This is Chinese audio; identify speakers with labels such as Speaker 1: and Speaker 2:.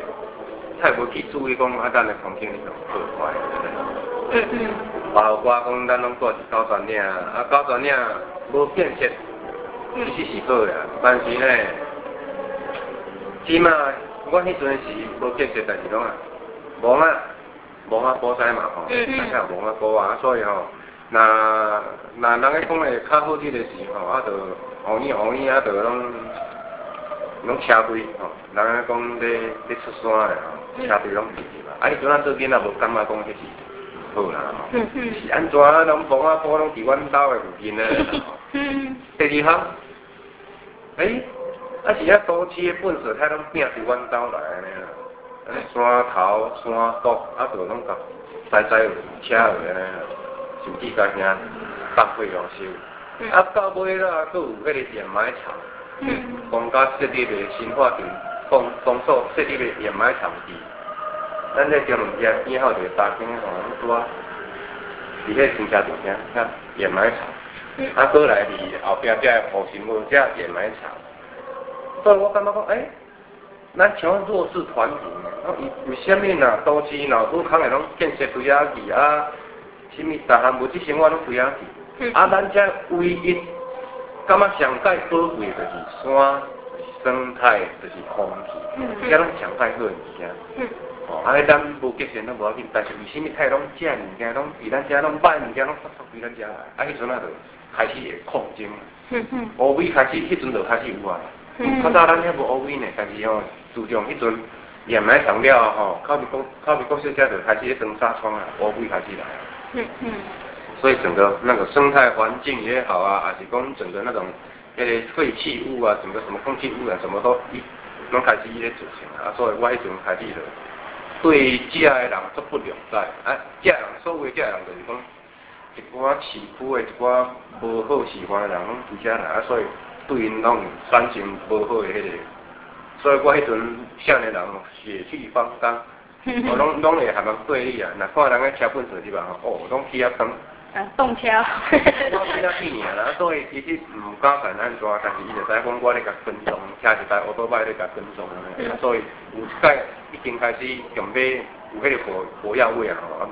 Speaker 1: 太无去注意讲咱的环境是破坏的。包括讲咱拢住伫高山岭，高山岭无建设，其实是好呀，但是呢，起码我迄阵是无建设，但是讲无保晒嘛吼，咱较无保啊，所以吼，那人个讲的较好啲的时候，就乌烟就拢车队吼，人个讲咧出山的吼，车队拢去嘛，迄阵做囡仔无感觉讲迄是好啦吼，是安怎拢保拢伫阮兜的附近咧吼。第二项，是遐都市的粪扫太拢拼伫阮兜来安尼啦。山头、山谷，就拢甲载落车落安尼啦，甚至甲遐放废料收。到尾啦，佫有迄个掩埋场，公家设立的新化场，公所设立的掩埋场地。咱这中路边边后一个大间吼，拄啊，伫迄停车场遐掩埋场，过来伫后壁遮护城路遮掩埋场。所以我感觉讲，咱像弱势团体，为虾米呐？都市呐，愈康的拢建设堆遐去什么大项物质生活拢堆遐去。咱遮唯一感觉上该保护的就是山，就是生态，就是空气，遮拢上太好的物件。咱无建设拢无要紧，但是为虾米太拢遮物件拢伫咱遮拢歹物件拢发归咱遮来？迄阵就开始会抗争。乌尾开始，迄阵就开始有啊。较早咱遐无乌尾呢，但是自从迄阵掩埋场了吼，靠比国小遮就开始咧装纱窗啊，乌尾开始来啊。所以整个那个生态环境也好啊，还是讲整个那种那个废弃物啊，整个什么空气污染，什么都开始咧造成啊。所以我迄阵开始就对遮的人足不谅解。遮人所谓遮人就是讲一寡市区的一寡无好习惯的人拢伫遮来所以对因拢产生无好的迄个。所以我迄阵少年人血气方刚，拢会含对立啊。若看人个车本事是吧？拢起啊讲。
Speaker 2: 动车。
Speaker 1: 我起啊屁尔啦，所以其实唔敢干安怎，但是伊就知讲我咧甲跟踪，车一台乌托邦咧甲跟踪所以有一届已经开始用要有迄个火药味啊吼。